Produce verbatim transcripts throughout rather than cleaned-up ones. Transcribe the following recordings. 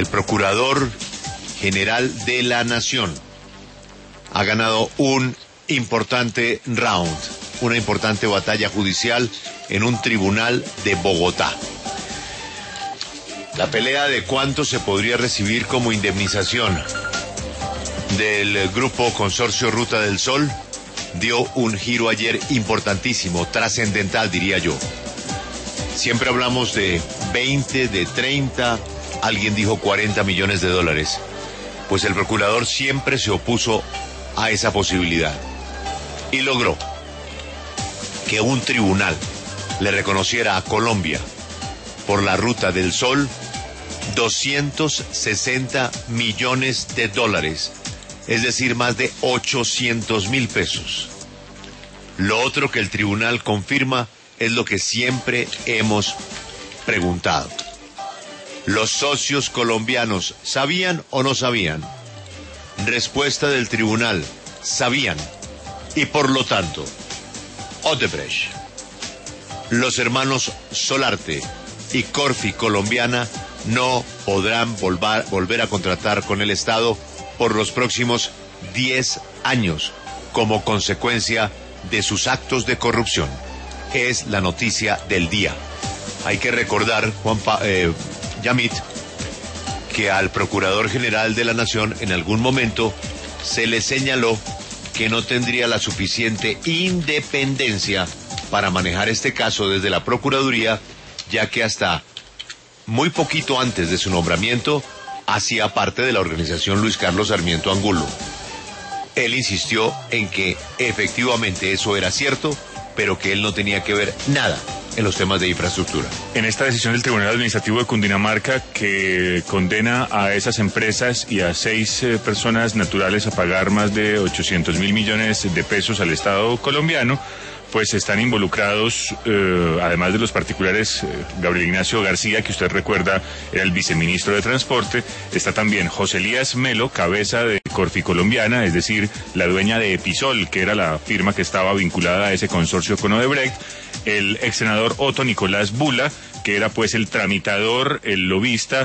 el Procurador General de la Nación ha ganado un importante round, una importante batalla judicial en un tribunal de Bogotá. La pelea de cuánto se podría recibir como indemnización del grupo Consorcio Ruta del Sol dio un giro ayer importantísimo, trascendental diría yo. Siempre hablamos de veinte, de treinta, alguien dijo cuarenta millones de dólares. Pues el procurador siempre se opuso a esa posibilidad y logró que un tribunal le reconociera a Colombia por la Ruta del Sol doscientos sesenta millones de dólares, es decir, más de ochocientos mil pesos. Lo otro que el tribunal confirma es lo que siempre hemos preguntado. ¿Los socios colombianos sabían o no sabían? Respuesta del tribunal, sabían. Y por lo tanto, Odebrecht, los hermanos Solarte y Corfi Colombiana no podrán volver, volver a contratar con el Estado por los próximos diez años como consecuencia de sus actos de corrupción. Es la noticia del día. Hay que recordar, Juan pa eh, Yamit, que al Procurador General de la Nación en algún momento se le señaló que no tendría la suficiente independencia para manejar este caso desde la Procuraduría, ya que hasta muy poquito antes de su nombramiento hacía parte de la organización Luis Carlos Sarmiento Angulo. Él insistió en que efectivamente eso era cierto, pero que él no tenía que ver nada en los temas de infraestructura. En esta decisión del Tribunal Administrativo de Cundinamarca, que condena a esas empresas y a seis eh, personas naturales a pagar más de ochocientos mil millones de pesos al Estado colombiano, pues están involucrados, eh, además de los particulares, eh, Gabriel Ignacio García, que usted recuerda era el viceministro de Transporte, está también José Elías Melo, cabeza de Corfi Colombiana, es decir, la dueña de Episol, que era la firma que estaba vinculada a ese consorcio con Odebrecht, el ex senador Otto Nicolás Bula, que era pues el tramitador, el lobista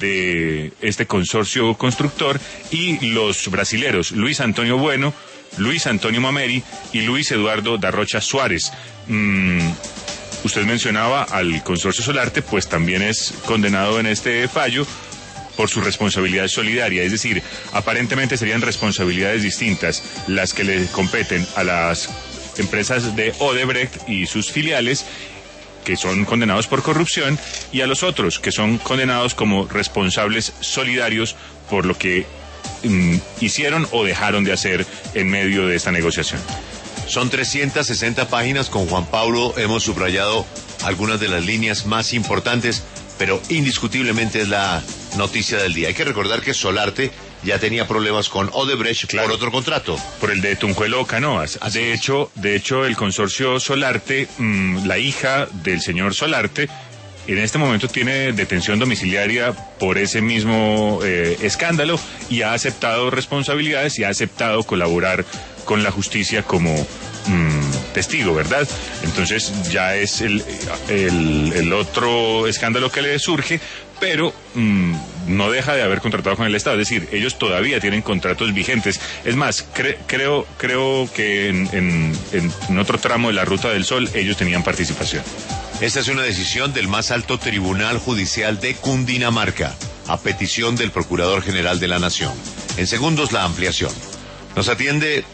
de este consorcio constructor, y los brasileros Luis Antonio Bueno, Luis Antonio Mameri y Luis Eduardo Darrocha Suárez. Mm, usted mencionaba al Consorcio Solarte, pues también es condenado en este fallo por su responsabilidad solidaria, es decir, aparentemente serían responsabilidades distintas las que le competen a las empresas de Odebrecht y sus filiales, que son condenados por corrupción, y a los otros, que son condenados como responsables solidarios por lo que mm, hicieron o dejaron de hacer en medio de esta negociación. Son trescientas sesenta páginas. Con Juan Pablo hemos subrayado algunas de las líneas más importantes, pero indiscutiblemente es la noticia del día. Hay que recordar que Solarte ya tenía problemas con Odebrecht, claro, por otro contrato. Por el de Tunjuelo Canoas. Así de es. hecho, de hecho, el consorcio Solarte, mmm, la hija del señor Solarte, en este momento tiene detención domiciliaria por ese mismo eh, escándalo y ha aceptado responsabilidades y ha aceptado colaborar con la justicia como mmm, testigo, ¿verdad? Entonces ya es el, el, el otro escándalo que le surge, pero mmm, no deja de haber contratado con el Estado, es decir, ellos todavía tienen contratos vigentes. Es más, cre creo creo que en, en, en otro tramo de la Ruta del Sol ellos tenían participación. Esta es una decisión del más alto Tribunal Judicial de Cundinamarca, a petición del Procurador General de la Nación. En segundos, la ampliación. Nos atiende